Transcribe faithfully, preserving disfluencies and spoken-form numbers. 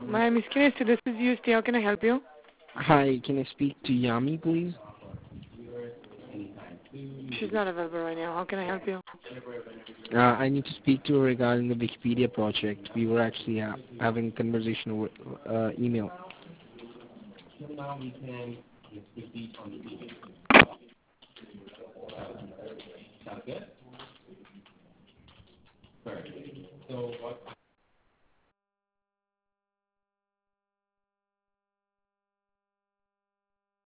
My Miss Kinesis, this is Yusti. How can I help you? Hi, can I speak to Yami, please? She's not available right now. How can I help you? Uh, I need to speak to her regarding the Wikipedia project. We were actually ha having a conversation over uh, email.